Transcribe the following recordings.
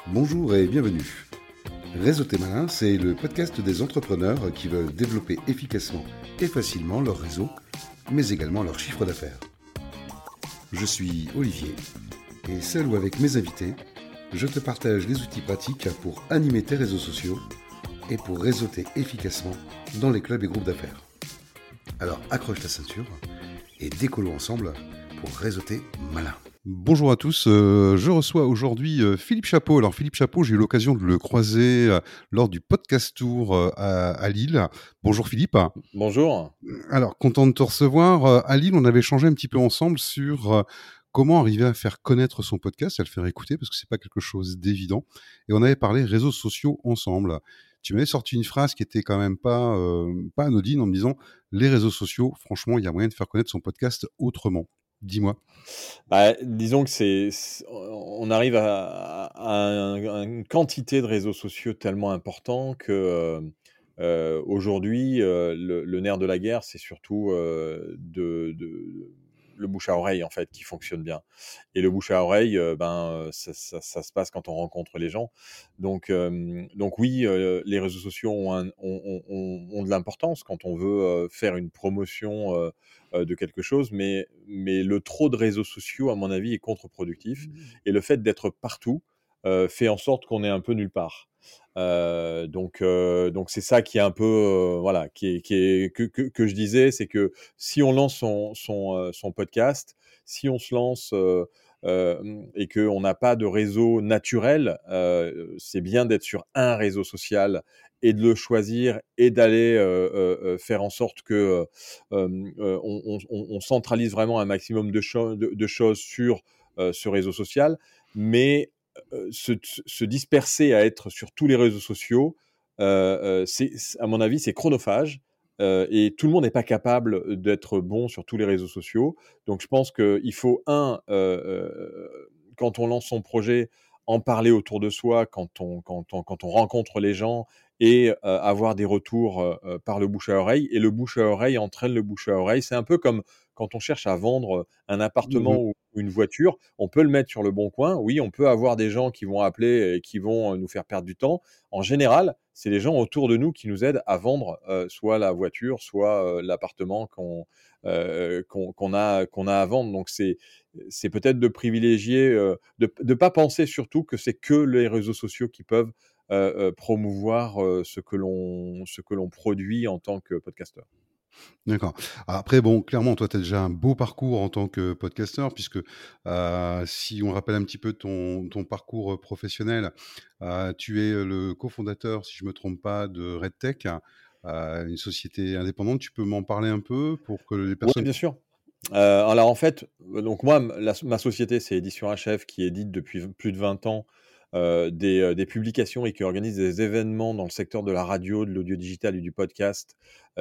Bonjour et bienvenue. Réseauter malin, c'est le podcast des entrepreneurs qui veulent développer efficacement et facilement leur réseau, mais également leur chiffre d'affaires. Je suis Olivier, et seul ou avec mes invités, je te partage les outils pratiques pour animer tes réseaux sociaux et pour réseauter efficacement dans les clubs et groupes d'affaires. Alors accroche ta ceinture et décollons ensemble pour réseauter malin. Bonjour à tous, je reçois aujourd'hui Philippe Chapeau. Alors Philippe Chapeau, j'ai eu l'occasion de le croiser lors du podcast tour à Lille. Bonjour Philippe. Bonjour. Alors content de te recevoir. À Lille, on avait échangé un petit peu ensemble sur comment arriver à faire connaître son podcast, à le faire écouter, parce que c'est pas quelque chose d'évident. Et on avait parlé réseaux sociaux ensemble. Tu m'avais sorti une phrase qui était quand même pas anodine en me disant les réseaux sociaux, franchement, il y a moyen de faire connaître son podcast autrement. Dis-moi. Disons que on arrive à une quantité de réseaux sociaux tellement important que, aujourd'hui, le nerf de la guerre, c'est surtout, de le bouche à oreille, en fait, qui fonctionne bien. Et le bouche à oreille, ça se passe quand on rencontre les gens. Donc oui, les réseaux sociaux ont de l'importance quand on veut, faire une promotion, de quelque chose, mais le trop de réseaux sociaux, à mon avis, est contre-productif. Et le fait d'être partout, fait en sorte qu'on est un peu nulle part. Donc c'est ça qui est un peu, voilà, qui est que je disais, c'est que si on lance son podcast, si on se lance, et qu'on n'a pas de réseau naturel, c'est bien d'être sur un réseau social et de le choisir et d'aller, faire en sorte que, on centralise vraiment un maximum de choses sur, ce réseau social. Mais, se disperser à être sur tous les réseaux sociaux, c'est à mon avis, c'est chronophage, et tout le monde n'est pas capable d'être bon sur tous les réseaux sociaux. Donc je pense qu'il faut quand on lance son projet, en parler autour de soi, quand on rencontre les gens et avoir des retours, par le bouche à oreille. Et le bouche à oreille entraîne le bouche à oreille. C'est un peu comme quand on cherche à vendre un appartement Mhm. ou une voiture, on peut le mettre sur le bon coin. Oui, on peut avoir des gens qui vont appeler et qui vont, nous faire perdre du temps. En général, c'est les gens autour de nous qui nous aident à vendre, soit la voiture, soit, l'appartement qu'on a à vendre. Donc c'est peut-être de privilégier, de pas penser surtout que c'est que les réseaux sociaux qui peuvent, promouvoir, ce que l'on produit en tant que podcasteur. D'accord. Après bon, clairement, toi, tu as déjà un beau parcours en tant que podcasteur puisque, si on rappelle un petit peu ton parcours, professionnel, tu es, le cofondateur, si je me trompe pas, de RedTech, une société indépendante. Tu peux m'en parler un peu pour que les Oui, personnes bien sûr. Alors en fait, donc moi, ma société, c'est Éditions HF qui édite depuis plus de 20 ans, des publications et qui organise des événements dans le secteur de la radio, de l'audio digital et du podcast.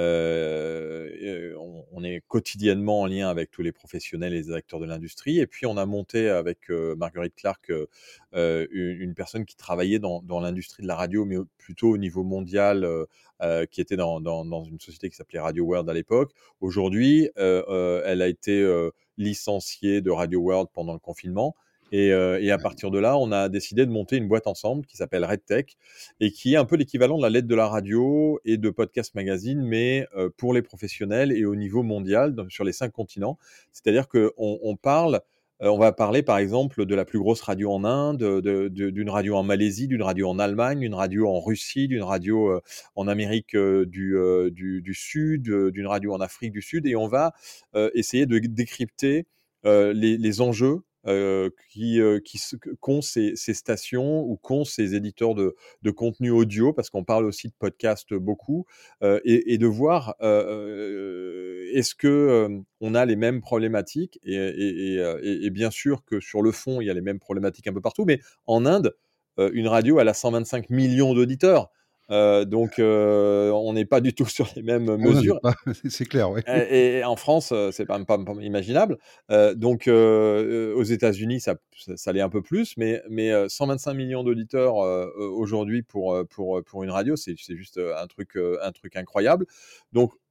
On est quotidiennement en lien avec tous les professionnels et les acteurs de l'industrie. Et puis on a monté avec, Marguerite Clark, une personne qui travaillait dans l'industrie de la radio, mais plutôt au niveau mondial, qui était dans une société qui s'appelait Radio World à l'époque. Aujourd'hui, elle a été, licenciée de Radio World pendant le confinement. Et à partir de là, on a décidé de monter une boîte ensemble qui s'appelle RedTech et qui est un peu l'équivalent de la lettre de la radio et de Podcast Magazine, mais pour les professionnels et au niveau mondial, sur les 5 continents. C'est-à-dire qu'on parle, on va parler par exemple de la plus grosse radio en Inde, d'une radio en Malaisie, d'une radio en Allemagne, d'une radio en Russie, d'une radio, en Amérique, du Sud, d'une radio en Afrique du Sud. Et on va, essayer de décrypter, les enjeux, qu'ont ces stations ou qu'ont ces éditeurs de contenu audio, parce qu'on parle aussi de podcast beaucoup, et de voir, est-ce que, on a les mêmes problématiques. Et bien sûr que sur le fond, il y a les mêmes problématiques un peu partout. Mais en Inde, une radio, elle a 125 millions d'auditeurs. On n'est pas du tout sur les mêmes on n'en est mesures. pas, c'est clair, ouais. Et en France, c'est pas imaginable. Aux États-Unis, ça l'est un peu plus, mais 125 millions d'auditeurs, aujourd'hui pour une radio, c'est juste, un truc incroyable. Donc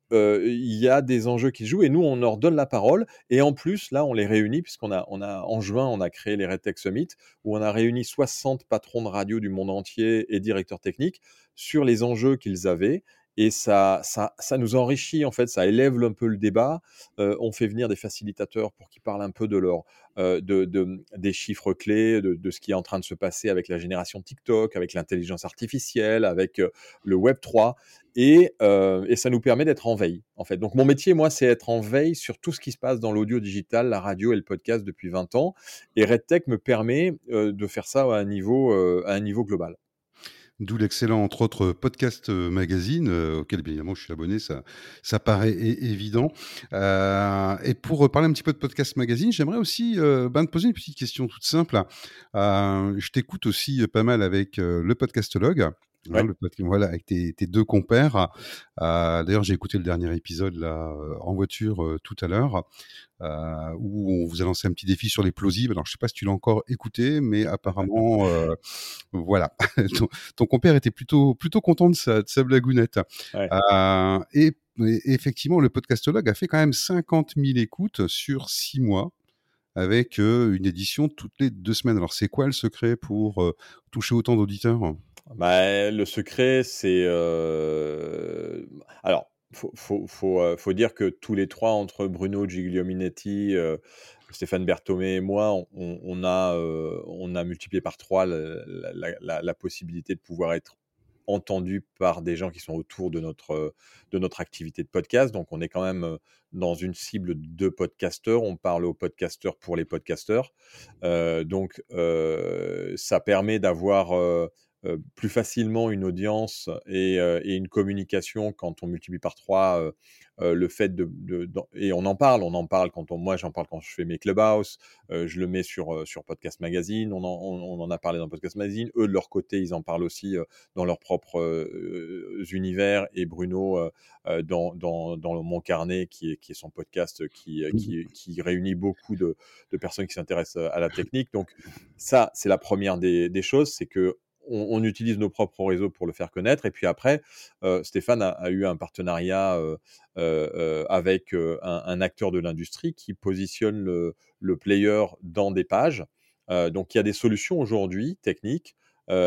il y a des enjeux qui se jouent et nous, on leur donne la parole et en plus, là, on les réunit puisqu'on a en juin, on a créé les RedTech Summit où on a réuni 60 patrons de radio du monde entier et directeurs techniques sur les enjeux qu'ils avaient et ça nous enrichit, en fait, ça élève un peu le débat. On fait venir des facilitateurs pour qu'ils parlent un peu de leur, des chiffres clés, de ce qui est en train de se passer avec la génération TikTok, avec l'intelligence artificielle, avec, le Web 3 et ça nous permet d'être en veille, en fait. Donc mon métier, moi, c'est être en veille sur tout ce qui se passe dans l'audio digital, la radio et le podcast depuis 20 ans. Et RedTech me permet de faire ça à un niveau global. D'où l'excellent, entre autres, Podcast Magazine, auquel bien évidemment je suis abonné, ça paraît évident. Et pour parler un petit peu de Podcast Magazine, j'aimerais aussi te poser une petite question toute simple. Je t'écoute aussi pas mal avec le Podcastologue. Hein, Ouais. voilà, avec tes deux compères. D'ailleurs, j'ai écouté le dernier épisode là en voiture tout à l'heure, où on vous a lancé un petit défi sur les plosives. Alors, je sais pas si tu l'as encore écouté, mais apparemment, voilà, ton compère était plutôt content de sa blagounette. Ouais. Et effectivement, le podcastologue a fait quand même 50 000 écoutes sur 6 mois avec une édition toutes les 2 semaines. Alors, c'est quoi le secret pour toucher autant d'auditeurs? Bah, le secret, c'est, alors, faut dire que tous les 3 entre Bruno Gigliominetti, Stéphane Berthomé et moi, on a multiplié par 3 la possibilité de pouvoir être entendu par des gens qui sont autour de notre activité de podcast. Donc on est quand même, dans une cible de podcasteurs. On parle aux podcasteurs pour les podcasteurs. Ça permet d'avoir, plus facilement une audience et une communication quand on multiplie par 3 le fait et on en parle moi j'en parle quand je fais mes Clubhouse, je le mets sur Podcast Magazine, on en a parlé dans Podcast Magazine. Eux, de leur côté, ils en parlent aussi, dans leurs propres, univers et Bruno, dans Mon Carnet qui est son podcast, qui réunit beaucoup de personnes qui s'intéressent, à la technique. Donc ça, c'est la première des choses, c'est qu'on utilise nos propres réseaux pour le faire connaître et puis après, Stéphane a eu un partenariat, avec, un acteur de l'industrie qui positionne le player dans des pages. Donc il y a des solutions aujourd'hui techniques,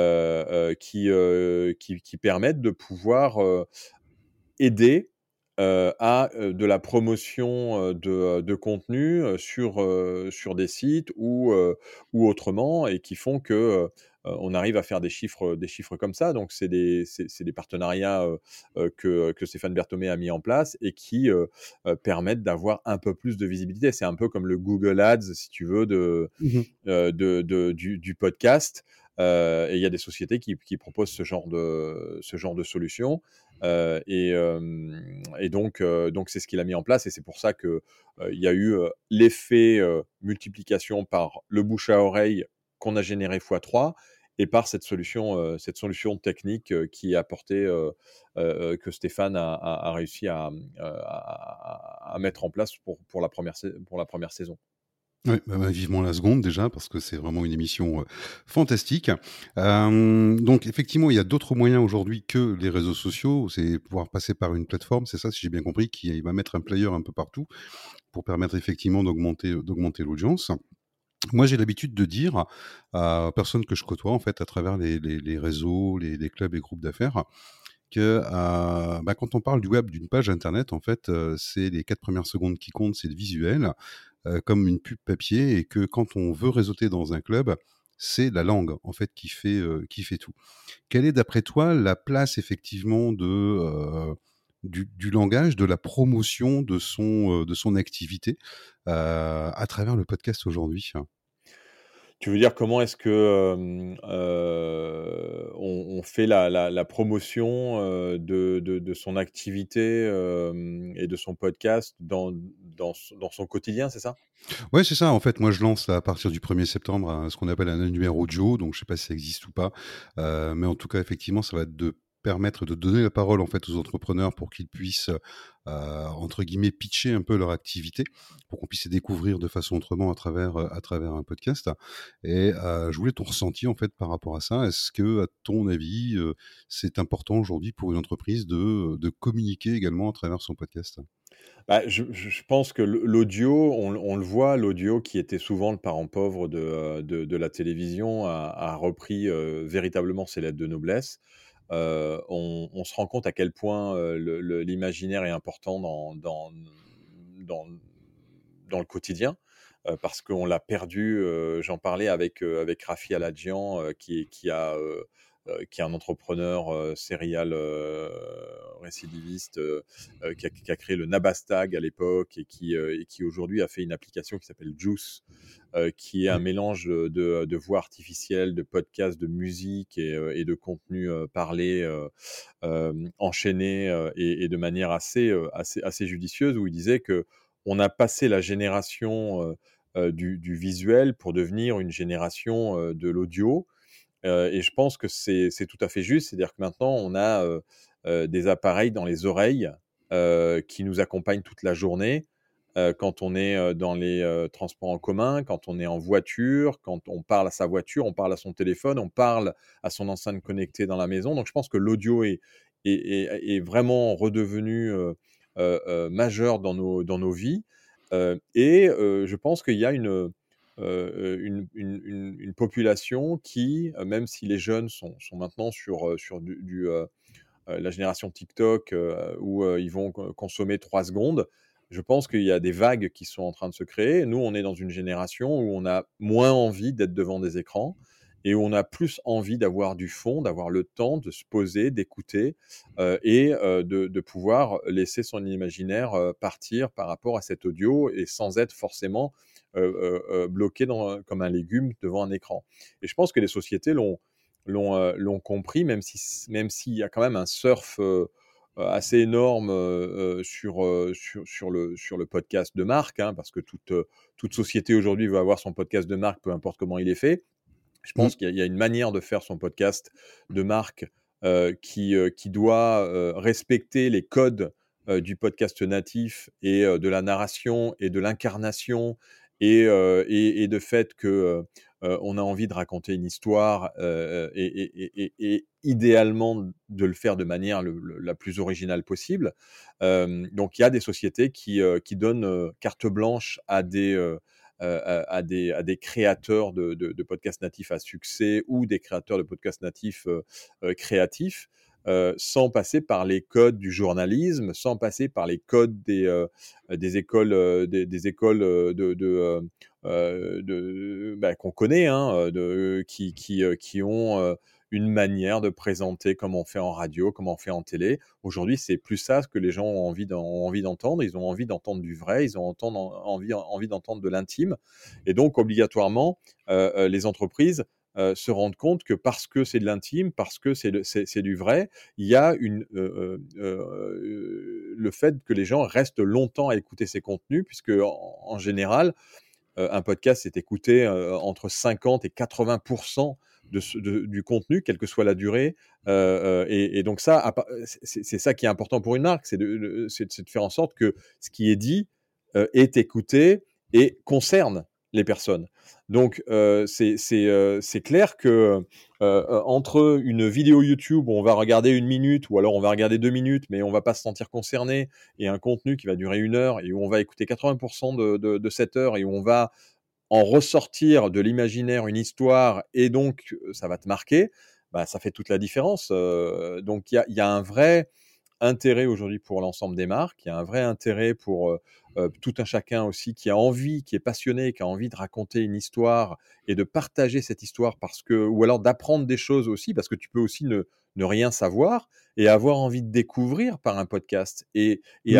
qui permettent de pouvoir, aider, à, de la promotion, de contenu, sur des sites ou autrement et qui font que, on arrive à faire des chiffres comme ça. Donc c'est des partenariats, que Stéphane Berthomé a mis en place et qui, permettent d'avoir un peu plus de visibilité. C'est un peu comme le Google Ads, si tu veux, Mmh. du podcast. Et il y a des sociétés qui proposent ce genre de solution. Donc c'est ce qu'il a mis en place et c'est pour ça que il y a eu l'effet multiplication par le bouche à oreille qu'on a généré fois 3 et par cette solution technique qui est apportée, que Stéphane a réussi à mettre en place pour la première saison. Ouais, vivement la seconde déjà parce que c'est vraiment une émission, fantastique. Donc effectivement, il y a d'autres moyens aujourd'hui que les réseaux sociaux. C'est pouvoir passer par une plateforme, c'est ça, si j'ai bien compris, qui va mettre un player un peu partout pour permettre effectivement d'augmenter l'audience. Moi, j'ai l'habitude de dire à personnes que je côtoie, en fait, à travers les réseaux, les clubs et groupes d'affaires, que, quand on parle du web, d'une page internet, en fait, c'est les 4 premières secondes qui comptent, c'est le visuel, comme une pub papier et que quand on veut réseauter dans un club, c'est la langue, en fait, qui fait tout. Quelle est, d'après toi, la place effectivement du langage, de la promotion de son activité, à travers le podcast aujourd'hui? Tu veux dire comment est-ce que, on fait la promotion, de son activité, et de son podcast dans son quotidien, c'est ça? Ouais, c'est ça. En fait, moi, je lance à partir du 1er septembre ce qu'on appelle un annuaire audio. Donc, je sais pas si ça existe ou pas, mais en tout cas, effectivement, ça va être de permettre de donner la parole en fait aux entrepreneurs pour qu'ils puissent entre guillemets pitcher un peu leur activité, pour qu'on puisse les découvrir de façon autrement à travers un podcast. Et je voulais ton ressenti en fait par rapport à ça. Est-ce que, à ton avis, c'est important aujourd'hui pour une entreprise de communiquer également à travers son podcast? Bah, je pense que l'audio, on le voit, l'audio qui était souvent le parent pauvre de la télévision a repris, véritablement ses lettres de noblesse. On se rend compte à quel point, l'imaginaire est important dans dans le quotidien, parce qu'on l'a perdu. J'en parlais avec Rafi Aladjian, qui est un entrepreneur serial récidiviste, qui a créé le Nabastag à l'époque et qui aujourd'hui a fait une application qui s'appelle Juice, qui est un Oui, mélange de voix artificielles, de podcasts, de musique et de contenu parlé, enchaîné, et de manière assez judicieuse, où il disait que on a passé la génération du visuel pour devenir une génération de l'audio. Et je pense que c'est tout à fait juste. C'est-à-dire que maintenant, on a des appareils dans les oreilles qui nous accompagnent toute la journée. Quand on est dans les transports en commun, quand on est en voiture, quand on parle à sa voiture, on parle à son téléphone, on parle à son enceinte connectée dans la maison. Donc je pense que l'audio est vraiment redevenu majeur dans nos vies. Je pense qu'il y a une population qui, même si les jeunes sont maintenant sur la génération TikTok, où ils vont consommer 3 secondes, je pense qu'il y a des vagues qui sont en train de se créer. Nous, on est dans une génération où on a moins envie d'être devant des écrans et où on a plus envie d'avoir du fond, d'avoir le temps de se poser, d'écouter, de pouvoir laisser son imaginaire partir par rapport à cet audio et sans être forcément bloqué comme un légume devant un écran. Et je pense que les sociétés l'ont compris, même s'il y a quand même un surf assez énorme sur le podcast de marque, hein, parce que toute société aujourd'hui veut avoir son podcast de marque, peu importe comment il est fait. Je mmh, pense qu'il y a une manière de faire son podcast de marque qui doit respecter les codes du podcast natif et de la narration et de l'incarnation et de fait que on a envie de raconter une histoire et idéalement de le faire de manière la plus originale possible. Donc il y a des sociétés qui donnent carte blanche à des créateurs de podcasts natifs à succès ou des créateurs de podcasts natifs créatifs, sans passer par les codes du journalisme, sans passer par les codes des écoles, des écoles qu'on connaît, hein, qui ont une manière de présenter comme on fait en radio, comme on fait en télé. Aujourd'hui, c'est plus ça ce que les gens ont envie d'entendre. Ils ont envie d'entendre du vrai, ils ont envie d'entendre de l'intime. Et donc, obligatoirement, les entreprises se rendent compte que parce que c'est de l'intime, parce que c'est du vrai, il y a le fait que les gens restent longtemps à écouter ces contenus, puisque en général, un podcast est écouté entre 50 et 80% du contenu, quelle que soit la durée. Et donc ça, c'est ça qui est important pour une marque, c'est de faire en sorte que ce qui est dit est écouté et concerne les personnes. Donc c'est clair que entre une vidéo YouTube où on va regarder 1 minute ou alors on va regarder 2 minutes, mais on va pas se sentir concerné, et un contenu qui va durer 1 heure et où on va écouter 80% de cette heure et où on va en ressortir de l'imaginaire une histoire et donc ça va te marquer, bah, ça fait toute la différence. Donc il y a un vrai intérêt aujourd'hui pour l'ensemble des marques, il y a un vrai intérêt pour tout un chacun aussi qui a envie, qui est passionné, qui a envie de raconter une histoire et de partager cette histoire ou alors d'apprendre des choses aussi, parce que tu peux aussi ne rien savoir et avoir envie de découvrir par un podcast et mmh.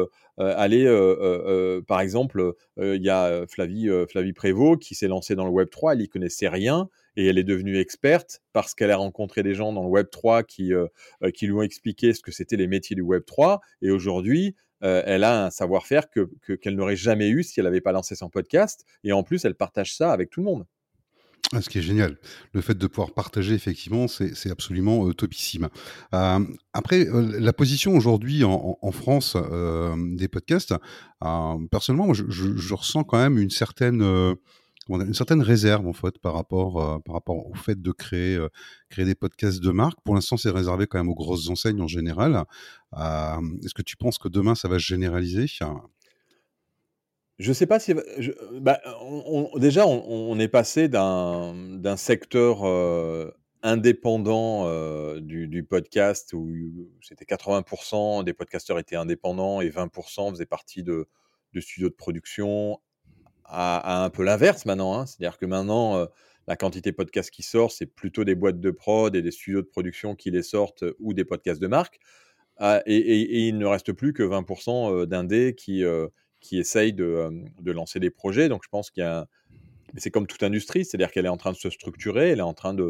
par exemple, il y a Flavie Prévost qui s'est lancée dans le Web3, elle y connaissait rien et elle est devenue experte parce qu'elle a rencontré des gens dans le Web3 qui lui ont expliqué ce que c'était les métiers du Web3. Et aujourd'hui, elle a un savoir-faire qu'elle n'aurait jamais eu si elle n'avait pas lancé son podcast. Et en plus, elle partage ça avec tout le monde. Ah, ce qui est génial. Le fait de pouvoir partager effectivement, c'est absolument, topissime. Après, la position aujourd'hui en France, des podcasts, personnellement, moi je ressens quand même une certaine, comment dire? Une certaine réserve en fait par rapport au fait de créer des podcasts de marque. Pour l'instant, c'est réservé quand même aux grosses enseignes en général. Est-ce que tu penses que demain ça va se généraliser? Je sais pas si bah, déjà on est passé d'un secteur, indépendant, du podcast où c'était 80 des podcasteurs étaient indépendants et 20 faisaient partie de studios de production à un peu l'inverse maintenant, hein. C'est-à-dire que maintenant, la quantité de podcasts qui sort, c'est plutôt des boîtes de prod et des studios de production qui les sortent, ou des podcasts de marque. Ah, et il ne reste plus que 20 d'indés qui essayent de lancer des projets. Donc je pense qu'il y a mais c'est comme toute industrie, c'est-à-dire qu'elle est en train de se structurer, elle est en train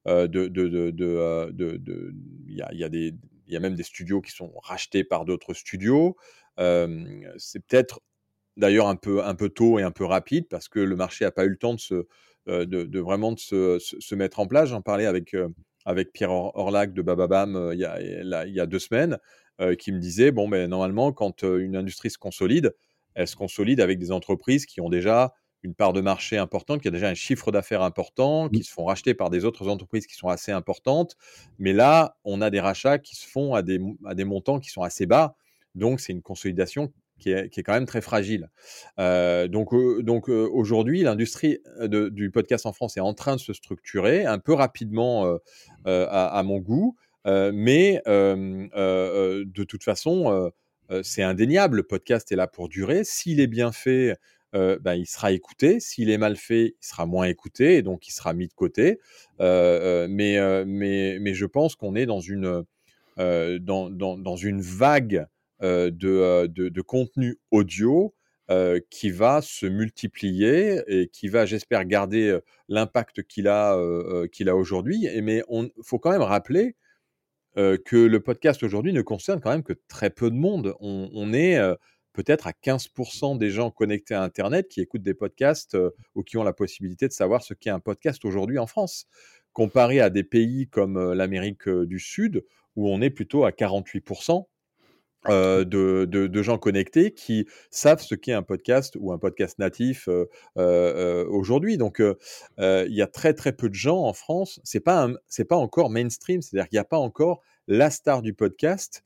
il y a des il y a même des studios qui sont rachetés par d'autres studios. C'est peut-être d'ailleurs un peu tôt et un peu rapide parce que le marché a pas eu le temps de vraiment de se mettre en place. J'en parlais avec Pierre Orlac de Bababam, il y a 2 semaines, qui me disait: «Bon, ben normalement quand, une industrie se consolide, elle se consolide avec des entreprises qui ont déjà une part de marché importante, qui a déjà un chiffre d'affaires important, qui Mmh. se font racheter par des autres entreprises qui sont assez importantes». Mais là, on a des rachats qui se font à des montants qui sont assez bas, donc c'est une consolidation qui est quand même très fragile. Aujourd'hui, l'industrie du podcast en France est en train de se structurer un peu rapidement, à mon goût, de toute façon, c'est indéniable. Le podcast est là pour durer. S'il est bien fait, ben, il sera écouté. S'il est mal fait, il sera moins écouté et donc il sera mis de côté. Mais je pense qu'on est dans une vague de contenu audio qui va se multiplier et qui va, j'espère, garder l'impact qu'il a aujourd'hui. Mais il faut quand même rappeler que le podcast aujourd'hui ne concerne quand même que très peu de monde. On est peut-être à 15% des gens connectés à Internet qui écoutent des podcasts ou qui ont la possibilité de savoir ce qu'est un podcast aujourd'hui en France, comparé à des pays comme l'Amérique du Sud, où on est plutôt à 48% de gens connectés qui savent ce qu'est un podcast ou un podcast natif aujourd'hui. Donc, il y a très très peu de gens en France. C'est pas encore mainstream, c'est-à-dire qu'il n'y a pas encore la star du podcast.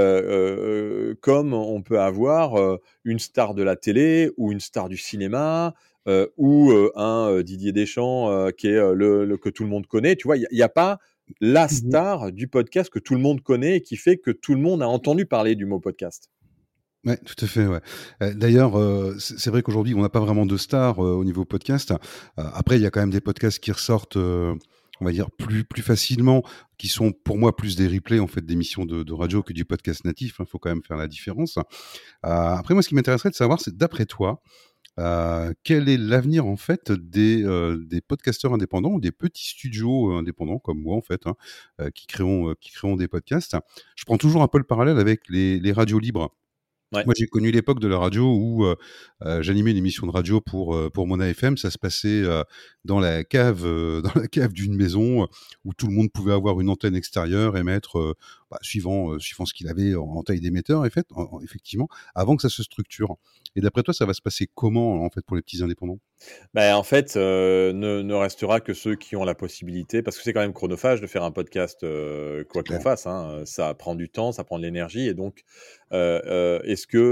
Comme on peut avoir une star de la télé ou une star du cinéma ou un Didier Deschamps qui est que tout le monde connaît. Tu vois, il y a pas la Mmh. star du podcast que tout le monde connaît et qui fait que tout le monde a entendu parler du mot podcast. Ouais, tout à fait, ouais. D'ailleurs, c'est vrai qu'aujourd'hui, on n'a pas vraiment de stars, au niveau podcast. Après, il y a quand même des podcasts qui ressortent, on va dire plus facilement, qui sont pour moi plus des replays, en fait, d'émissions de radio que du podcast natif, hein. Faut quand même faire la différence. Après moi, ce qui m'intéresserait de savoir, c'est d'après toi, quel est l'avenir, en fait, des podcasteurs indépendants ou des petits studios, indépendants comme moi, en fait, hein, qui créeront des podcasts? Je prends toujours un peu le parallèle avec les radios libres. Ouais. Moi, j'ai connu l'époque de la radio où, j'animais une émission de radio pour Mona FM. Ça se passait, dans la cave, dans la cave d'une maison, où tout le monde pouvait avoir une antenne extérieure, émettre, suivant ce qu'il avait en taille d'émetteur, effectivement, avant que ça se structure. Et d'après toi, ça va se passer comment, en fait, pour les petits indépendants? Bah, en fait, ne restera que ceux qui ont la possibilité parce que c'est quand même chronophage de faire un podcast, C'est quoi qu'on clair. fasse, hein, ça prend du temps, ça prend de l'énergie et donc, est-ce que,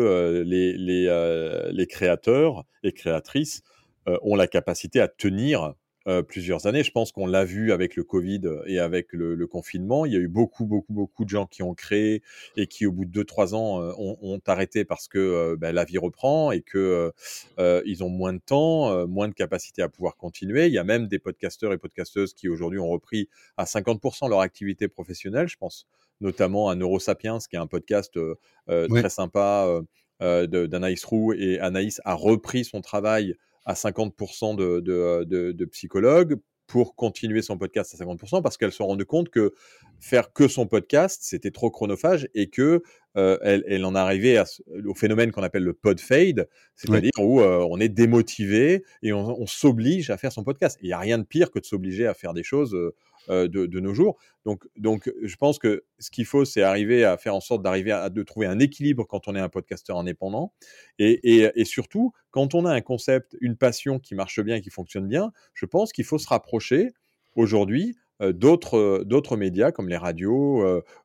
les créateurs et créatrices, ont la capacité à tenir, plusieurs années? Je pense qu'on l'a vu avec le covid, et avec le confinement. Il y a eu beaucoup, beaucoup, beaucoup de gens qui ont créé et qui, au bout de 2 3 ans, ont arrêté parce que, bah, la vie reprend et que, ils ont moins de temps, moins de capacité à pouvoir continuer. Il y a même des podcasteurs et podcasteuses qui aujourd'hui ont repris à 50% leur activité professionnelle. Je pense notamment à Neurosapiens, qui est un podcast Ouais. très sympa d'Anaïs Roux. Et Anaïs a repris son travail à 50% de psychologue. pour continuer son podcast à 50% parce qu'elles se sont rendues compte que faire que son podcast, c'était trop chronophage et que elle en arrivait au phénomène qu'on appelle le pod fade, Oui. c'est-à-dire où on est démotivé et on s'oblige à faire son podcast. Il n'y a rien de pire que de s'obliger à faire des choses de nos jours. Donc, je pense que ce qu'il faut, c'est arriver à faire en sorte de trouver un équilibre quand on est un podcasteur indépendant. Et surtout, quand on a un concept, une passion qui marche bien et qui fonctionne bien, je pense qu'il faut se rapprocher aujourd'hui d'autres médias comme les radios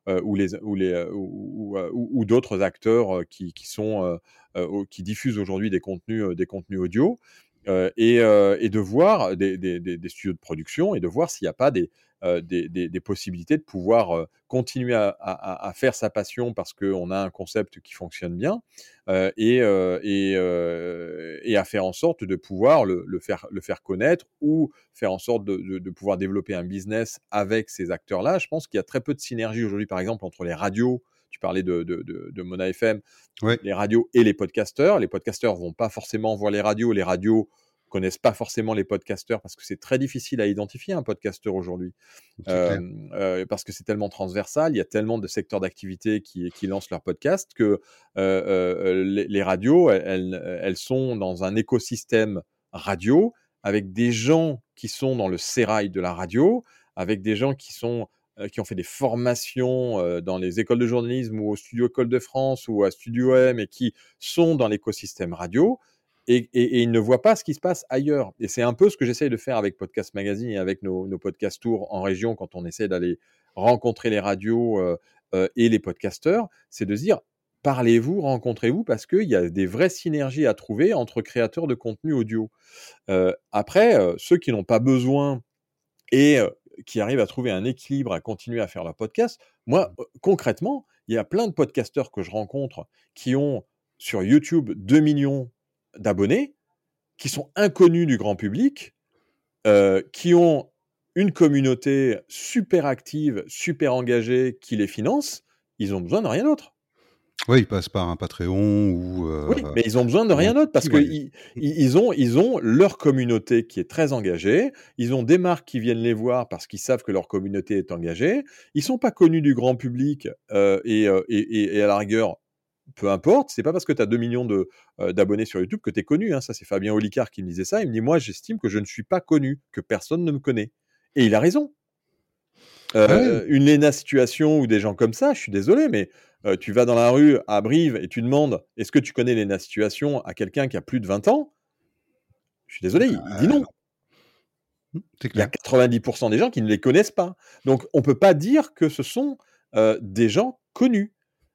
ou d'autres acteurs qui diffusent aujourd'hui des contenus audio et de voir des studios de production et de voir s'il n'y a pas des possibilités de pouvoir continuer à faire sa passion parce qu'on a un concept qui fonctionne bien et à faire en sorte de pouvoir le faire connaître ou faire en sorte de pouvoir développer un business avec ces acteurs-là. Je pense qu'il y a très peu de synergie aujourd'hui, par exemple, entre les radios. Tu parlais de Mona FM, Ouais, les radios et les podcasteurs. Les podcasteurs vont pas forcément voir les radios connaissent pas forcément les podcasteurs parce que c'est très difficile à identifier un podcasteur aujourd'hui c'est clair. parce que c'est tellement transversal, il y a tellement de secteurs d'activité qui lancent leur podcast que les radios, elles sont dans un écosystème radio avec des gens qui sont dans le sérail de la radio, avec des gens qui ont fait des formations dans les écoles de journalisme ou au Studio École de France ou à Studio M et qui sont dans l'écosystème radio et ils ne voient pas ce qui se passe ailleurs. Et c'est un peu ce que j'essaye de faire avec Podcast Magazine et avec nos podcast tours en région quand on essaie d'aller rencontrer les radios et les podcasteurs, c'est de se dire parlez-vous, rencontrez-vous, parce qu'il y a des vraies synergies à trouver entre créateurs de contenu audio. Après, ceux qui n'ont pas besoin et qui arrivent à trouver un équilibre, à continuer à faire leur podcast, moi, concrètement, il y a plein de podcasteurs que je rencontre qui ont sur YouTube 2 millions d'abonnés, qui sont inconnus du grand public, qui ont une communauté super active, super engagée, qui les finance. Ils ont besoin de rien d'autre. Ouais, ils passent par un Patreon Oui, mais ils ont besoin de ou un rien d'autre parce Tipeee, ouais. qu'ils ont leur communauté qui est très engagée. Ils ont des marques qui viennent les voir parce qu'ils savent que leur communauté est engagée. Ils sont pas connus du grand public et à la rigueur, peu importe. C'est pas parce que tu as 2 millions d'abonnés sur YouTube que tu es connu. Hein. Ça, c'est Fabien Olicard qui me disait ça. Il me dit, moi, j'estime que je ne suis pas connu, que personne ne me connaît. Et il a raison. Ah ouais, Une Léna Situation ou des gens comme ça, je suis désolé, mais tu vas dans la rue à Brive et tu demandes est-ce que tu connais Léna Situation à quelqu'un qui a plus de 20 ans? Je suis désolé, il dit non. non, c'est Il y a clair. 90% des gens qui ne les connaissent pas. Donc on ne peut pas dire que ce sont des gens connus.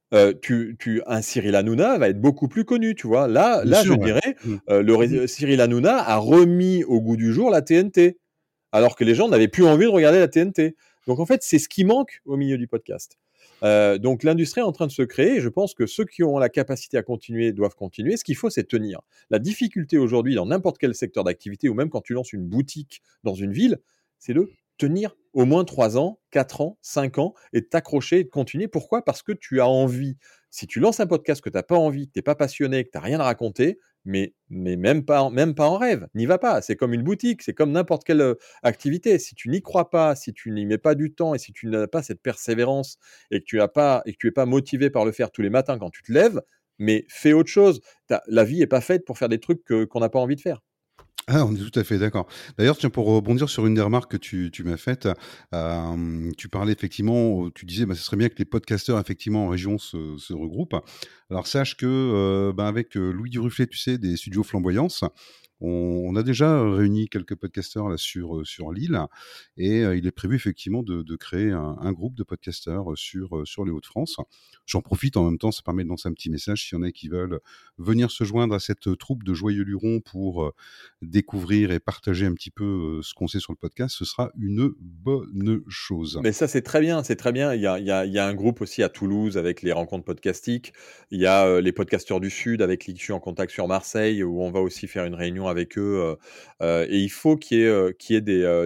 Un Cyril Hanouna va être beaucoup plus connu, tu vois. Là, Bien là je sûr, ouais. dirais, Mmh. Mmh. Cyril Hanouna a remis au goût du jour la TNT, alors que les gens n'avaient plus envie de regarder la TNT. Donc en fait, c'est ce qui manque au milieu du podcast. Donc l'industrie est en train de se créer et je pense que ceux qui ont la capacité à continuer doivent continuer. Ce qu'il faut, c'est tenir. La difficulté aujourd'hui dans n'importe quel secteur d'activité ou même quand tu lances une boutique dans une ville, c'est de tenir au moins 3 ans, 4 ans, 5 ans et de t'accrocher et de continuer. Pourquoi? Parce que tu as envie. Si tu lances un podcast que tu n'as pas envie, que tu n'es pas passionné, que tu n'as rien à raconter, mais même pas en rêve, n'y va pas. C'est comme une boutique, c'est comme n'importe quelle activité. Si tu n'y crois pas, si tu n'y mets pas du temps et si tu n'as pas cette persévérance et que tu es pas motivé par le faire tous les matins quand tu te lèves, mais fais autre chose. La vie est pas faite pour faire des trucs qu'on n'a pas envie de faire. Ah, on est tout à fait d'accord. D'ailleurs, tiens, pour rebondir sur une des remarques que tu m'as faites, tu parlais effectivement, tu disais, bah, ce serait bien que les podcasteurs effectivement en région se regroupent. Alors sache que, ben, avec, Louis Duruflé, tu sais, des studios Flamboyance, on a déjà réuni quelques podcasteurs là sur l'île et il est prévu effectivement de créer un groupe de podcasteurs, sur les Hauts-de-France. J'en profite en même temps, ça permet de lancer un petit message s'il y en a qui veulent venir se joindre à cette troupe de joyeux lurons pour, découvrir et partager un petit peu, ce qu'on sait sur le podcast, ce sera une bonne chose. Mais ça, c'est très bien, c'est très bien. Il y a un groupe aussi à Toulouse avec les rencontres podcastiques. Il y a les podcasteurs du Sud avec qui je suis en contact sur Marseille, où on va aussi faire une réunion avec eux. Et il faut qu'il y ait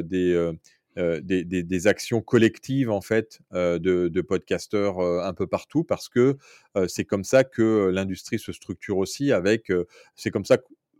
des actions collectives en fait de podcasteurs un peu partout parce que c'est comme ça que l'industrie se structure aussi c'est comme ça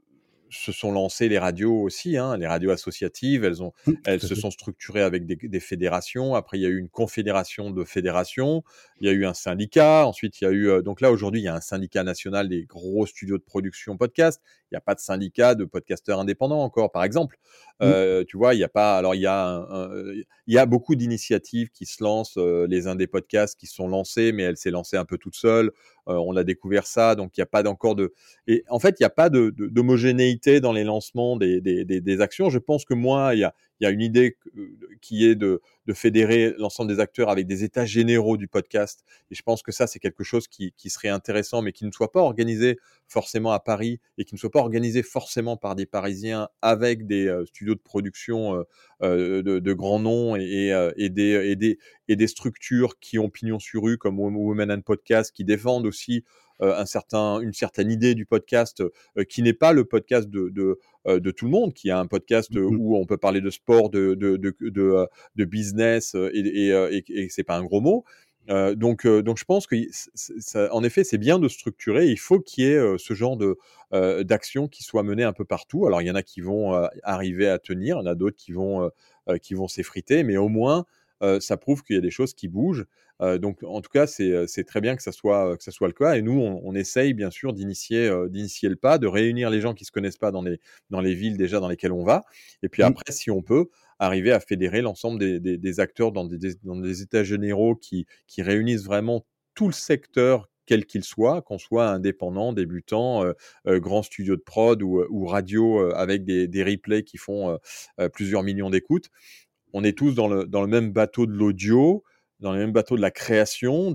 se sont lancées les radios aussi, hein, les radios associatives. Elles Tout à se fait. sont structurées avec des fédérations. Après, il y a eu une confédération de fédérations. Il y a eu un syndicat. Ensuite, il y a eu donc là aujourd'hui, il y a un syndicat national des gros studios de production podcast. Il n'y a pas de syndicat de podcasteurs indépendants encore, par exemple. Mmh. Tu vois, il y a pas. Alors, il y a beaucoup d'initiatives qui se lancent. Les indés podcasts qui se sont lancés, mais elle s'est lancée un peu toute seule. On a découvert ça, donc il n'y a pas encore de. Et en fait, il n'y a pas d'homogénéité dans les lancements des actions. Je pense que moi, il y a une idée qui est de fédérer l'ensemble des acteurs avec des états généraux du podcast. Et je pense que ça, c'est quelque chose qui serait intéressant, mais qui ne soit pas organisé forcément à Paris et qui ne soit pas organisé forcément par des Parisiens avec des studios de production de grands noms et des structures qui ont pignon sur rue comme Women and Podcast qui défendent aussi une certaine idée du podcast qui n'est pas le podcast de tout le monde, qui a un podcast Mmh. où on peut parler de sport, de business et c'est pas un gros mot. Donc je pense que en effet, c'est bien de structurer. Il faut qu'il y ait ce genre d'action qui soit menée un peu partout. Alors, il y en a qui vont arriver à tenir, il y en a d'autres qui vont s'effriter, mais au moins, ça prouve qu'il y a des choses qui bougent. Donc, en tout cas, c'est très bien que ça soit le cas. Et nous, on essaye bien sûr d'initier le pas, de réunir les gens qui se connaissent pas dans les villes déjà dans lesquelles on va. Et puis Mmh. après, si on peut, arriver à fédérer l'ensemble des acteurs dans des états généraux qui réunissent vraiment tout le secteur quel qu'il soit, qu'on soit indépendant, débutant, grand studio de prod ou radio avec des replays qui font plusieurs millions d'écoutes. On est tous dans le même bateau de l'audio, dans le même bateau de la création,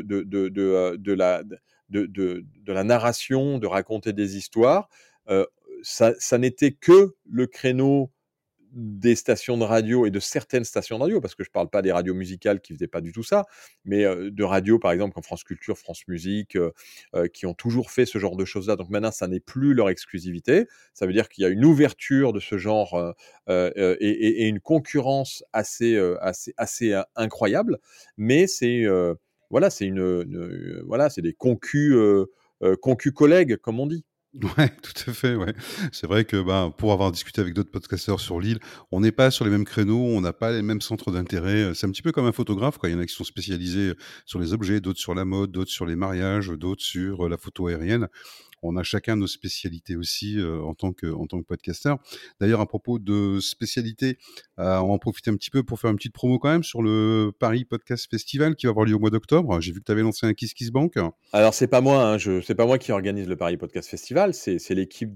de la narration, de raconter des histoires. Euh, ça n'était que le créneau des stations de radio et de certaines stations de radio, parce que je parle pas des radios musicales qui faisaient pas du tout ça, mais de radio par exemple comme France Culture, France Musique, qui ont toujours fait ce genre de choses-là. Donc maintenant, ça n'est plus leur exclusivité. Ça veut dire qu'il y a une ouverture de ce genre et une concurrence incroyable, mais voilà, voilà, c'est des concus collègues, comme on dit. Ouais, tout à fait, ouais. C'est vrai que, ben, pour avoir discuté avec d'autres podcasteurs sur l'île, on n'est pas sur les mêmes créneaux, on n'a pas les mêmes centres d'intérêt. C'est un petit peu comme un photographe, quoi. Il y en a qui sont spécialisés sur les objets, d'autres sur la mode, d'autres sur les mariages, d'autres sur la photo aérienne. On a chacun nos spécialités aussi, en tant que podcasteur. D'ailleurs, à propos de spécialités, on va en profiter un petit peu pour faire une petite promo quand même sur le Paris Podcast Festival qui va avoir lieu au mois d'octobre. J'ai vu que tu avais lancé un KissKissBank. Alors c'est pas moi, hein, c'est pas moi qui organise le Paris Podcast Festival, c'est l'équipe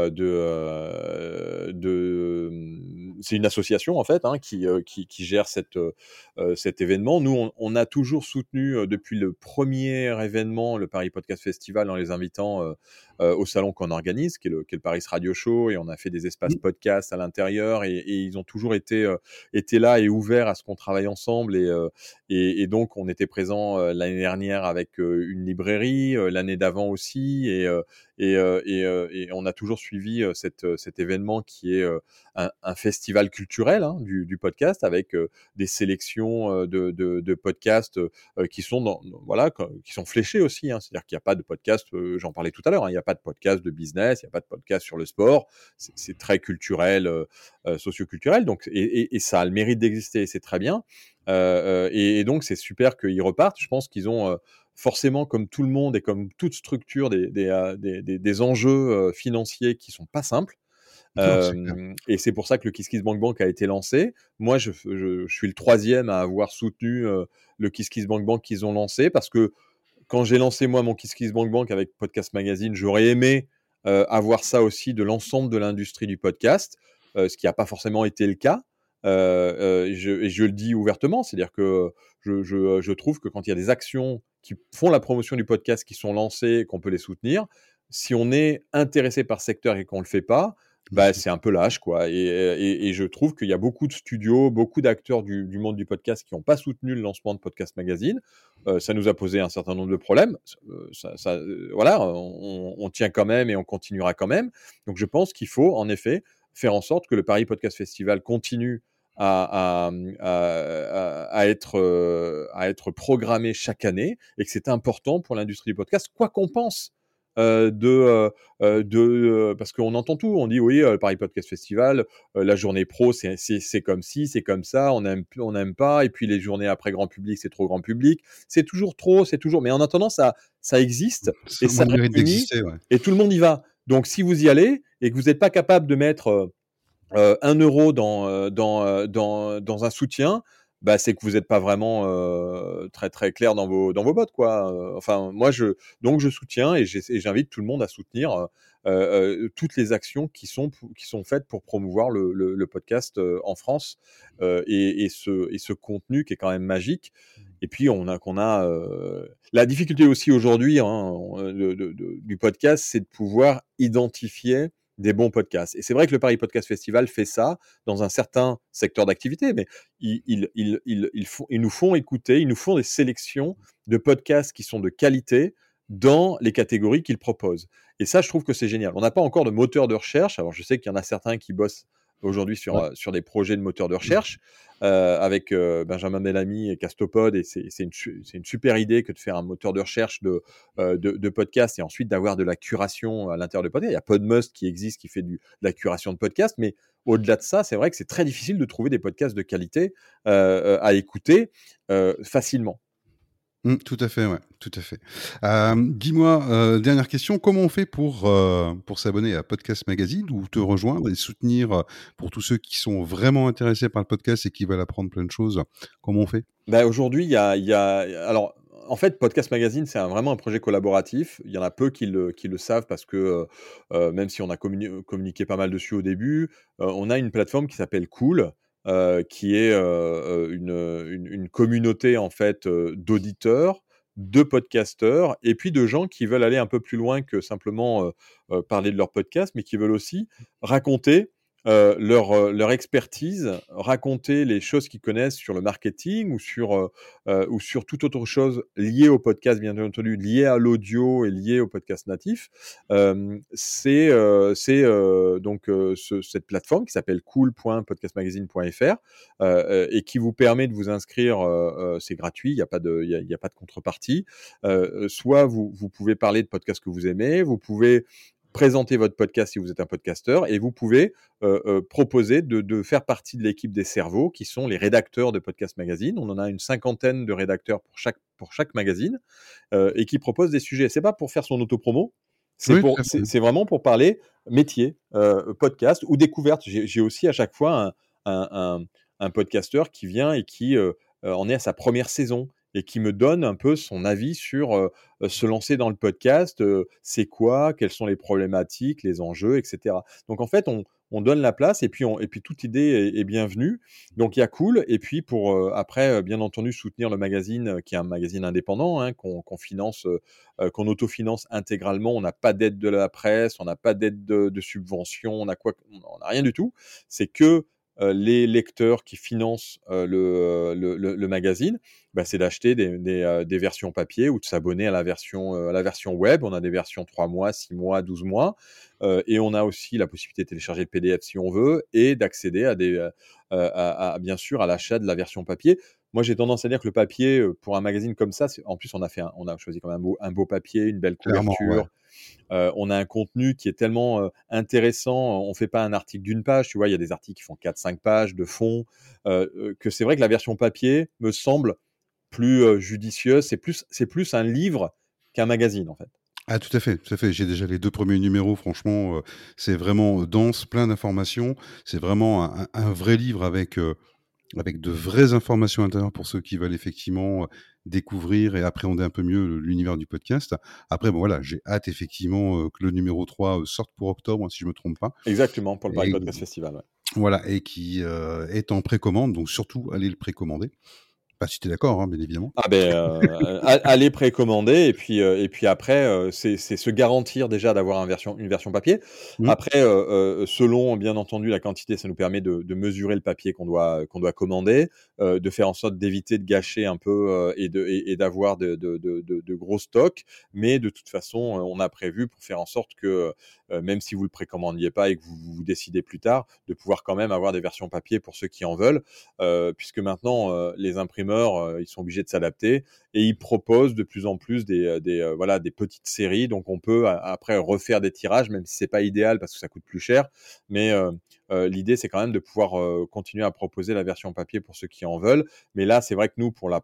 c'est une association en fait hein, qui gère cet événement. Nous, on a toujours soutenu depuis le premier événement le Paris Podcast Festival en les invitant au salon qu'on organise, qui est le Paris Radio Show, et on a fait des espaces Mmh. podcast à l'intérieur, et ils ont toujours été là et ouverts à ce qu'on travaille ensemble, et donc on était présent l'année dernière avec une librairie, l'année d'avant aussi, et on a toujours suivi cet événement qui est un festival culturel hein, du podcast avec des sélections de podcasts qui sont voilà, qui sont fléchés aussi. Hein. C'est-à-dire qu'il n'y a pas de podcast, j'en parlais tout à l'heure, hein, il n'y a pas de podcast de business, il n'y a pas de podcast sur le sport. C'est très culturel, socioculturel, donc et ça a le mérite d'exister, et c'est très bien. Et donc c'est super qu'ils repartent. Je pense qu'ils ont forcément, comme tout le monde et comme toute structure, des enjeux financiers qui sont pas simples. Non, c'est clair. Et c'est pour ça que le KissKissBankBank a été lancé. Moi, je suis le troisième à avoir soutenu le KissKissBankBank qu'ils ont lancé, parce que quand j'ai lancé moi mon KissKissBankBank avec Podcast Magazine, j'aurais aimé avoir ça aussi de l'ensemble de l'industrie du podcast, ce qui n'a pas forcément été le cas. Et je le dis ouvertement, c'est-à-dire que je trouve que quand il y a des actions qui font la promotion du podcast qui sont lancées, qu'on peut les soutenir, si on est intéressé par ce secteur et qu'on le fait pas, Bien bah, sûr. c'est un peu lâche, quoi. Et je trouve qu'il y a beaucoup de studios, beaucoup d'acteurs du monde du podcast qui n'ont pas soutenu le lancement de Podcast Magazine. Ça nous a posé un certain nombre de problèmes. Voilà, on tient quand même et on continuera quand même. Donc je pense qu'il faut en effet faire en sorte que le Paris Podcast Festival continue à être programmé chaque année, et que c'est important pour l'industrie du podcast, quoi qu'on pense parce qu'on entend tout. On dit oui, le Paris Podcast Festival, la journée pro, c'est comme ci, c'est comme ça, on n'aime pas, et puis les journées après grand public, c'est trop grand public. C'est toujours trop, c'est toujours. Mais en attendant, ça existe Ça et a moins ça le mérite réunit d'exister, ouais. et tout le monde y va. Donc si vous y allez et que vous n'êtes pas capable de mettre 1 € dans un soutien, bah, c'est que vous n'êtes pas vraiment très très clair dans vos bottes, quoi. Enfin, donc je soutiens et j'invite tout le monde à soutenir toutes les actions qui sont faites pour promouvoir le podcast en France et ce contenu qui est quand même magique. Et puis la difficulté aussi aujourd'hui, hein, du podcast, c'est de pouvoir identifier des bons podcasts. Et c'est vrai que le Paris Podcast Festival fait ça dans un certain secteur d'activité, mais ils nous font écouter, ils nous font des sélections de podcasts qui sont de qualité dans les catégories qu'ils proposent. Et ça, je trouve que c'est génial. On n'a pas encore de moteur de recherche. Alors, je sais qu'il y en a certains qui bossent aujourd'hui Ouais. sur des projets de moteur de recherche avec Benjamin Bellamy et Castopod. Et c'est une super idée que de faire un moteur de recherche de podcast et ensuite d'avoir de la curation à l'intérieur de podcast. Il y a Podmust qui existe, qui fait de la curation de podcast. Mais au-delà de ça, c'est vrai que c'est très difficile de trouver des podcasts de qualité à écouter facilement. Tout à fait, ouais, tout à fait. Dis-moi, dernière question, comment on fait pour s'abonner à Podcast Magazine ou te rejoindre et soutenir, pour tous ceux qui sont vraiment intéressés par le podcast et qui veulent apprendre plein de choses, comment on fait? Bah, aujourd'hui, alors, en fait, Podcast Magazine, c'est vraiment un projet collaboratif. Il y en a peu qui le savent parce que, même si on a communiqué pas mal dessus au début, on a une plateforme qui s'appelle Cool, qui est, une communauté, en fait, d'auditeurs, de podcasteurs et puis de gens qui veulent aller un peu plus loin que simplement, parler de leur podcast, mais qui veulent aussi raconter leur expertise, raconter les choses qu'ils connaissent sur le marketing ou sur toute autre chose liée au podcast, bien entendu, liée à l'audio et liée au podcast natif. Cette plateforme qui s'appelle cool.podcastmagazine.fr et qui vous permet de vous inscrire. C'est gratuit, il n'y a pas de contrepartie. Soit vous pouvez parler de podcasts que vous aimez, vous pouvez présenter votre podcast si vous êtes un podcasteur et vous pouvez proposer de faire partie de l'équipe des cerveaux qui sont les rédacteurs de Podcast Magazine. On en a une cinquantaine de rédacteurs pour chaque magazine et qui proposent des sujets. C'est pas pour faire son autopromo, Oui, tout à fait. c'est vraiment pour parler métier, podcast ou découverte. J'ai aussi à chaque fois un podcasteur qui vient et qui en est à sa première saison et qui me donne un peu son avis sur se lancer dans le podcast, c'est quoi, quelles sont les problématiques, les enjeux, etc. Donc en fait, on donne la place et puis toute idée est bienvenue. Donc il y a Cool et puis pour après, bien entendu, soutenir le magazine qui est un magazine indépendant hein, qu'on finance, qu'on autofinance intégralement. On n'a pas d'aide de la presse, on n'a pas d'aide de subvention, on n'a rien du tout. C'est que les lecteurs qui financent le magazine, bah, c'est d'acheter des versions papier ou de s'abonner à la version web. On a des versions 3 mois, 6 mois, 12 mois. Et on a aussi la possibilité de télécharger le PDF si on veut et d'accéder bien sûr à l'achat de la version papier. Moi, j'ai tendance à dire que le papier, pour un magazine comme ça, en plus, on a choisi quand même un beau papier, une belle Clairement, ouais. couverture. On a un contenu qui est tellement intéressant. On fait pas un article d'une page, tu vois. Il y a des articles qui font 4-5 pages de fond. Que c'est vrai que la version papier me semble plus judicieuse. C'est plus un livre qu'un magazine, en fait. Ah tout à fait, tout à fait. J'ai déjà les 2 premiers numéros, franchement, c'est vraiment, dense, plein d'informations. C'est vraiment un vrai livre avec de vraies informations à l'intérieur pour ceux qui veulent effectivement, découvrir et appréhender un peu mieux l'univers du podcast. Après bon voilà, j'ai hâte effectivement, que le numéro 3 sorte pour octobre, hein, si je me trompe pas Exactement, pour le Paris et Podcast Festival, ouais. voilà et qui, est en précommande, donc surtout allez le précommander. Bah, si tu es d'accord, hein, bien évidemment. Ah ben, aller précommander et puis après, c'est se garantir déjà d'avoir une version papier. Mmh. Après, selon bien entendu la quantité, ça nous permet de mesurer le papier qu'on doit commander, de faire en sorte d'éviter de gâcher un peu, et d'avoir de gros stocks. Mais de toute façon, on a prévu pour faire en sorte que, même si vous le précommandiez pas et que vous décidez plus tard, de pouvoir quand même avoir des versions papier pour ceux qui en veulent. Puisque maintenant, les imprimantes ils sont obligés de s'adapter et ils proposent de plus en plus des petites séries. Donc, on peut après refaire des tirages, même si c'est pas idéal parce que ça coûte plus cher. Mais l'idée, c'est quand même de pouvoir continuer à proposer la version papier pour ceux qui en veulent. Mais là, c'est vrai que nous, pour la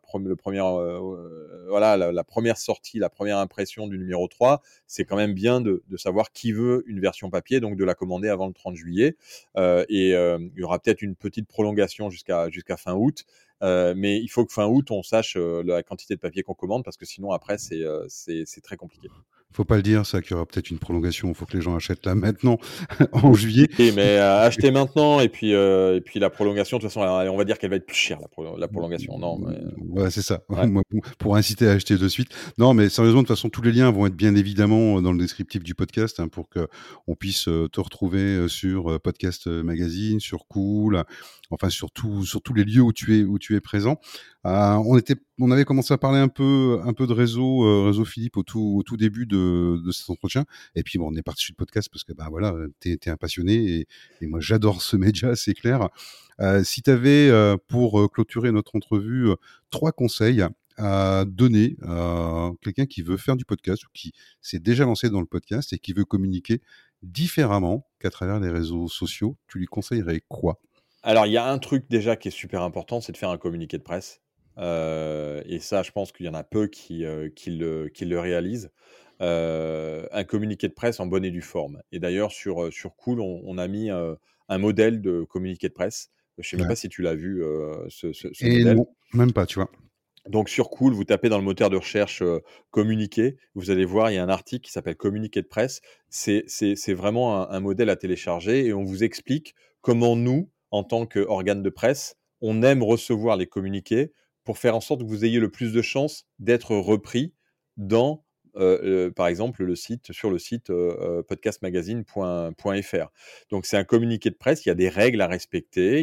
première sortie, la première impression du numéro 3, c'est quand même bien de savoir qui veut une version papier, donc de la commander avant le 30 juillet. Il y aura peut-être une petite prolongation jusqu'à fin août. Mais il faut que fin août, on sache la quantité de papier qu'on commande parce que sinon, après, c'est très compliqué. Faut pas le dire, ça, qu'il y aura peut-être une prolongation. Il faut que les gens achètent là maintenant, en juillet. Oui, mais acheter maintenant et puis la prolongation, de toute façon, on va dire qu'elle va être plus chère, la prolongation. Non, mais, Ouais, c'est ça. ouais. Moi, pour inciter à acheter de suite. Non, mais sérieusement, de toute façon, tous les liens vont être bien évidemment dans le descriptif du podcast, hein, pour que on puisse te retrouver sur Podcast Magazine, sur Cool, enfin sur tous les lieux où tu es présent. On avait commencé à parler un peu de réseau Philippe au tout début de cet entretien. Et puis bon, on est parti sur le podcast parce que ben voilà, t'es un passionné et moi j'adore ce média, c'est clair. Si tu avais, pour clôturer notre entrevue, 3 conseils à donner à quelqu'un qui veut faire du podcast ou qui s'est déjà lancé dans le podcast et qui veut communiquer différemment qu'à travers les réseaux sociaux, tu lui conseillerais quoi? Alors, il y a un truc déjà qui est super important, c'est de faire un communiqué de presse. Et ça, je pense qu'il y en a peu qui le réalisent. Un communiqué de presse en bonne et due forme. Et d'ailleurs, sur Cool, on a mis un modèle de communiqué de presse. Je ne sais même Ouais. pas si tu l'as vu, ce Et modèle. non, même pas, tu vois? Donc sur Cool, vous tapez dans le moteur de recherche communiqué, vous allez voir, il y a un article qui s'appelle communiqué de presse. C'est vraiment un modèle à télécharger et on vous explique comment nous, en tant qu'organe de presse, on aime recevoir les communiqués pour faire en sorte que vous ayez le plus de chances d'être repris dans, par exemple, sur le site podcastmagazine.fr. Donc c'est un communiqué de presse, il y a des règles à respecter,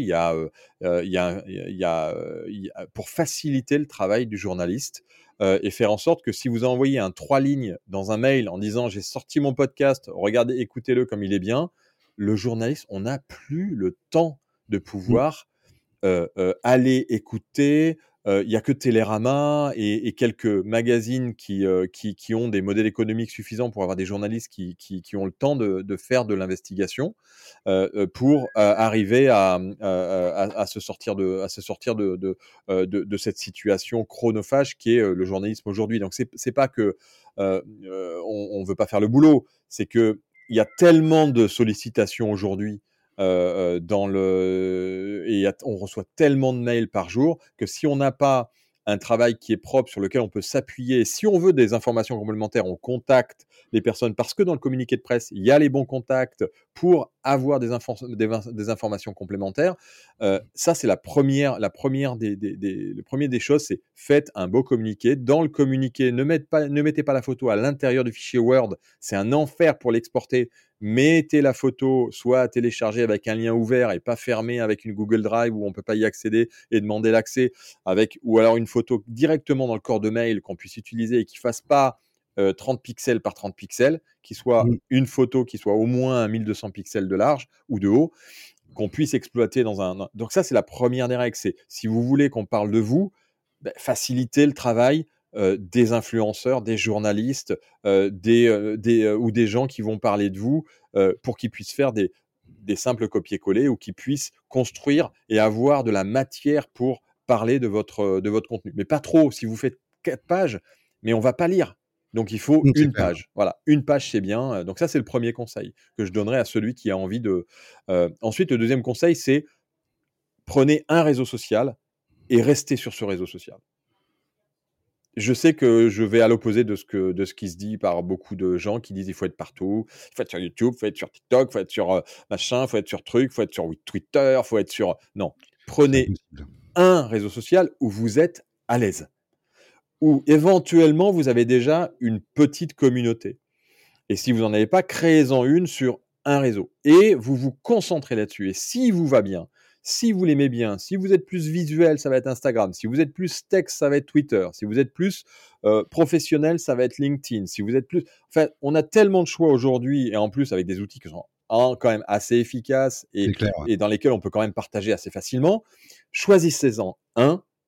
pour faciliter le travail du journaliste et faire en sorte que si vous envoyez un 3 lignes dans un mail en disant j'ai sorti mon podcast, regardez, écoutez-le comme il est bien, le journaliste, on n'a plus le temps de Mmh. pouvoir aller écouter. Il y a que Télérama et quelques magazines qui ont des modèles économiques suffisants pour avoir des journalistes qui ont le temps de faire de l'investigation pour arriver à se sortir de cette situation chronophage qui est le journalisme aujourd'hui. Donc c'est pas que on veut pas faire le boulot, c'est que il y a tellement de sollicitations aujourd'hui on reçoit tellement de mails par jour que si on n'a pas un travail qui est propre sur lequel on peut s'appuyer, si on veut des informations complémentaires, on contacte les personnes parce que dans le communiqué de presse, il y a les bons contacts pour avoir des informations complémentaires. Ça, c'est le premier des choses, c'est faites un beau communiqué. Dans le communiqué, ne mettez pas la photo à l'intérieur du fichier Word, c'est un enfer pour l'exporter. Mettez la photo soit téléchargée avec un lien ouvert et pas fermé avec une Google Drive où on ne peut pas y accéder et demander l'accès, ou alors une photo directement dans le corps de mail qu'on puisse utiliser et qui ne fasse pas 30 pixels par 30 pixels, qui soit Mmh. une photo qui soit au moins 1200 pixels de large ou de haut, qu'on puisse exploiter dans un. Donc ça, c'est la première des règles. C'est si vous voulez qu'on parle de vous, facilitez le travail des influenceurs, des journalistes, ou des gens qui vont parler de vous pour qu'ils puissent faire des simples copier-coller ou qu'ils puissent construire et avoir de la matière pour parler de votre contenu. Mais pas trop. Si vous faites 4 pages, mais on va pas lire. Donc il faut Mmh, c'est une clair. page. Voilà, une page c'est bien. Donc ça c'est le premier conseil que je donnerais à celui qui a envie de. Ensuite le deuxième conseil c'est prenez un réseau social et restez sur ce réseau social. Je sais que je vais à l'opposé de ce qui se dit par beaucoup de gens qui disent il faut être partout, il faut être sur YouTube, il faut être sur TikTok, il faut être sur machin, il faut être sur truc, il faut être sur Twitter, il faut être sur. Non, C'est prenez impossible. un réseau social où vous êtes à l'aise, où éventuellement vous avez déjà une petite communauté. Et si vous n'en avez pas, créez-en une sur un réseau. Et vous vous concentrez là-dessus. Et si vous va bien, si vous l'aimez bien, si vous êtes plus visuel, ça va être Instagram. Si vous êtes plus texte, ça va être Twitter. Si vous êtes plus professionnel, ça va être LinkedIn. Si vous êtes plus. Enfin, on a tellement de choix aujourd'hui, et en plus avec des outils qui sont quand même assez efficaces C'est clair, ouais. et dans lesquels on peut quand même partager assez facilement. Choisissez-en un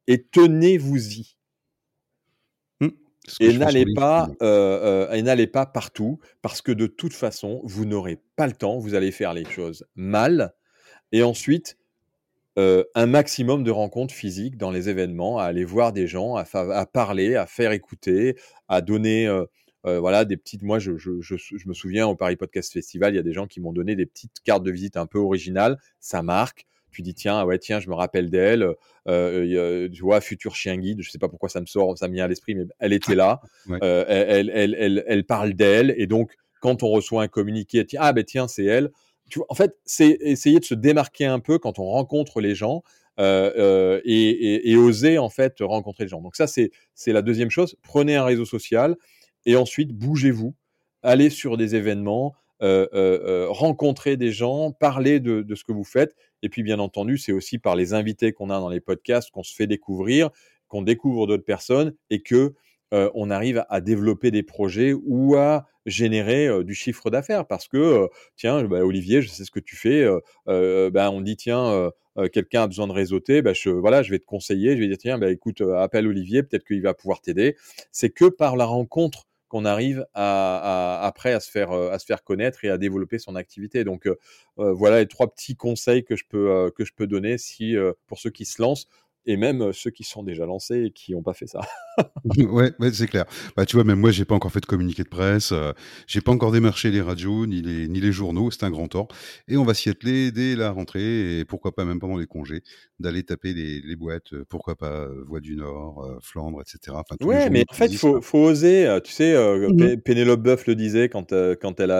et tenez-vous-y. Mmh. C'est ce que Et je fais sur n'allez LinkedIn. pas, partout parce que de toute façon, vous n'aurez pas le temps, vous allez faire les choses mal et ensuite, un maximum de rencontres physiques dans les événements, à aller voir des gens, à parler, à faire écouter, à donner, voilà des petites je me souviens au Paris Podcast Festival, il y a des gens qui m'ont donné des petites cartes de visite un peu originales, ça marque. Tu dis: «Tiens, ah ouais, tiens, je me rappelle d'elle», tu vois? Futur chien guide, je sais pas pourquoi ça me vient à l'esprit, mais elle était là, Ouais. elle parle d'elle et donc quand on reçoit un communiqué, tiens, ah ben tiens, c'est elle. Tu vois? En fait, c'est essayer de se démarquer un peu quand on rencontre les gens, et oser en fait rencontrer les gens. Donc ça, c'est la deuxième chose. Prenez un réseau social et ensuite bougez-vous. Allez sur des événements, rencontrez des gens, parlez de ce que vous faites et puis bien entendu, c'est aussi par les invités qu'on a dans les podcasts qu'on se fait découvrir, qu'on découvre d'autres personnes et que, on arrive à développer des projets ou à générer, du chiffre d'affaires parce que, tiens, bah, Olivier, je sais ce que tu fais, bah, on dit: «Tiens, quelqu'un a besoin de réseauter», bah, je vais te conseiller, je vais dire: «Tiens, bah, écoute, appelle Olivier, peut-être qu'il va pouvoir t'aider». C'est que par la rencontre qu'on arrive après à se faire connaître et à développer son activité. Donc, voilà les 3 petits conseils que je peux donner si, pour ceux qui se lancent et même, ceux qui sont déjà lancés et qui ont pas fait ça. Ouais, ouais, c'est clair. Bah, tu vois, même moi, j'ai pas encore fait de communiqué de presse, j'ai pas encore démarché les radios ni les journaux, c'est un grand tort et on va s'y atteler dès la rentrée et pourquoi pas même pendant les congés, d'aller taper les boîtes, pourquoi pas, Voix du Nord, Flandre et cetera, enfin tous les Ouais, mais journaux en qui fait, existent. faut oser, tu sais, Mmh. Pénélope Boeuf le disait quand elle a,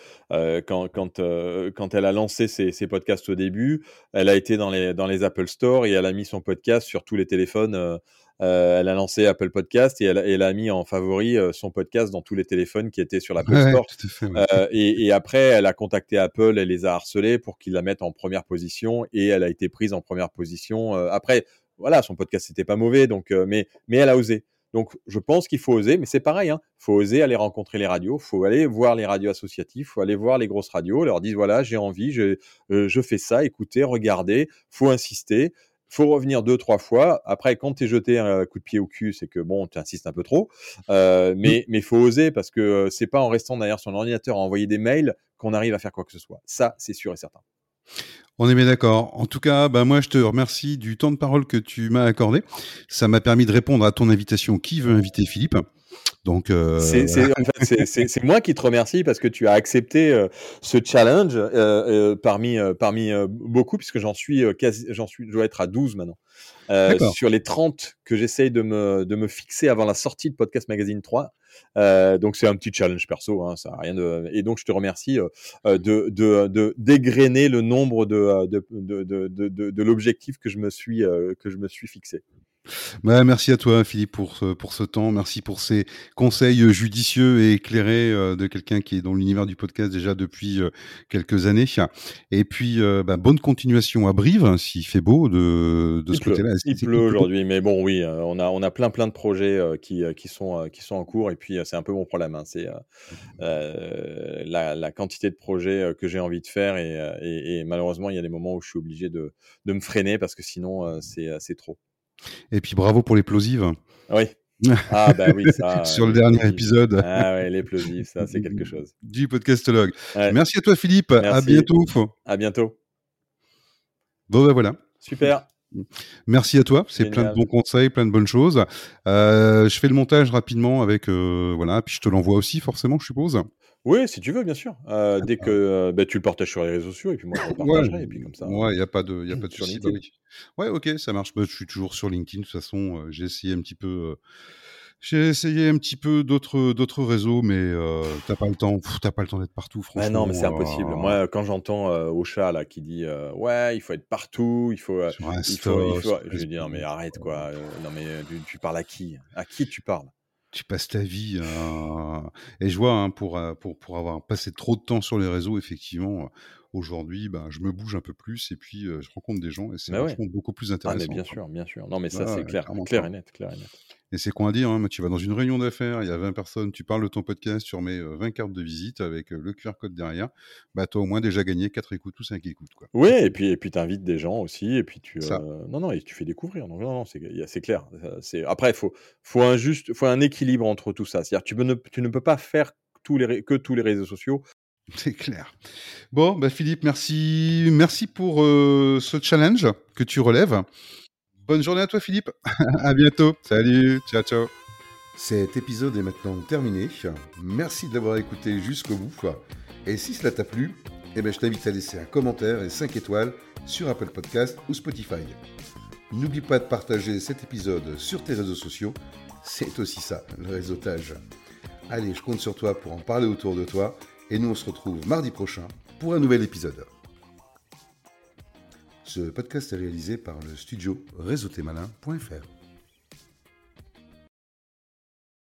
quand elle a lancé ses podcasts au début, elle a été dans les Apple Store et elle a mis son podcast sur tous les téléphones, elle a lancé Apple Podcast et elle a mis en favori, son podcast dans tous les téléphones qui étaient sur l'Apple Ouais, ouais, Store. tout à fait, ouais. Et après, elle a contacté Apple, elle les a harcelés pour qu'ils la mettent en première position et elle a été prise en première position, après, voilà, son podcast n'était pas mauvais donc mais elle a osé. Donc, je pense qu'il faut oser, mais c'est pareil, hein. Faut oser aller rencontrer les radios, faut aller voir les radios associatives, faut aller voir les grosses radios, leur dire voilà, j'ai envie, je fais ça, écoutez, regardez, faut insister, faut revenir 2, 3 fois. Après, quand t'es jeté un coup de pied au cul, c'est que bon, tu insistes un peu trop. Mmh. Mais faut oser parce que c'est pas en restant derrière son ordinateur à envoyer des mails qu'on arrive à faire quoi que ce soit. Ça, c'est sûr et certain. On est bien d'accord. En tout cas, bah, moi, je te remercie du temps de parole que tu m'as accordé. Ça m'a permis de répondre à ton invitation: «Qui veut inviter Philippe?» Donc voilà. En fait, c'est moi qui te remercie parce que tu as accepté, ce challenge, parmi, beaucoup puisque je dois être à 12 maintenant. D'accord. Sur les 30 que j'essaye de me fixer avant la sortie de Podcast Magazine 3. Donc c'est un petit challenge perso, hein, ça a rien de et donc je te remercie, dégrainer le nombre de l'objectif que je me suis fixé. Bah, merci à toi Philippe pour ce temps. Merci pour ces conseils, judicieux et éclairés, de quelqu'un qui est dans l'univers du podcast déjà depuis, quelques années et puis, bah, bonne continuation à Brive, hein, s'il fait beau de ce côté-là. Est-ce Il qu'il pleut il pleut beaucoup? aujourd'hui, mais bon, oui, on a plein de projets, qui sont en cours et puis, c'est un peu mon problème, hein. C'est, la quantité de projets, que j'ai envie de faire et malheureusement, il y a des moments où je suis obligé de me freiner parce que sinon, c'est trop. Et puis bravo pour les plosives. Oui. Ah bah oui, ça, Sur le dernier l'explosif. épisode Ah ouais, l'explosif, ça, c'est quelque chose. du podcastologue. Ouais, Merci à toi Philippe, à merci. bientôt. À bientôt. Bon, bah, voilà. Super, Merci à toi, c'est plein de génial. bons conseils, plein de bonnes choses. Je fais le montage rapidement avec, voilà, puis je te l'envoie aussi forcément, je suppose? Oui, si tu veux, bien sûr. Dès que, bah, tu le partages sur les réseaux sociaux et puis moi, je Ouais, repartagerai et puis comme ça, ouais, il y a pas de sur souci, bah, LinkedIn. oui. Ouais, OK, ça marche. Bah, je suis toujours sur LinkedIn, de toute façon, j'ai essayé un petit peu d'autres réseaux, mais tu pas le temps d'être partout, Bah, non, mais c'est impossible. franchement, Moi, quand j'entends, Ocha là qui dit, «Ouais, il faut être partout, sur Insta, il faut» sur je lui dis: «Non mais Facebook, arrête quoi, non mais, tu parles à qui? À qui tu parles?» tu passes ta vie à et je vois, hein, pour avoir passé trop de temps sur les réseaux, effectivement, aujourd'hui, je me bouge un peu plus et puis je rencontre des gens et c'est Mais ouais. vachement beaucoup plus Ah mais intéressant, bien quoi. sûr, bien sûr. Non mais ça Ouais, c'est ouais, clair, clairement, clair et clairement. net, clair et net. Et c'est con à dire, hein, tu vas dans une réunion d'affaires, il y a 20 personnes, tu parles de ton podcast, tu remets 20 cartes de visite avec le QR code derrière, tu as au moins déjà gagné 4 écoutes ou 5 écoutes, quoi. Ouais et puis tu invites des gens aussi et puis Ça, non, non et tu fais découvrir donc non, non, c'est clair. C'est après faut un équilibre entre tout ça. C'est-à-dire tu ne peux pas faire tous les réseaux sociaux. c'est clair. Bon, Philippe, merci pour ce challenge que tu relèves. Bonne journée à toi, Philippe. À bientôt. Salut. Ciao, ciao. Cet épisode est maintenant terminé. Merci de l'avoir écouté jusqu'au bout. Et si cela t'a plu, je t'invite à laisser un commentaire et 5 étoiles sur Apple Podcast ou Spotify. N'oublie pas de partager cet épisode sur tes réseaux sociaux. C'est aussi ça, le réseautage. Allez, je compte sur toi pour en parler autour de toi. Et nous, on se retrouve mardi prochain pour un nouvel épisode. Ce podcast est réalisé par le studio réseautémalin.fr.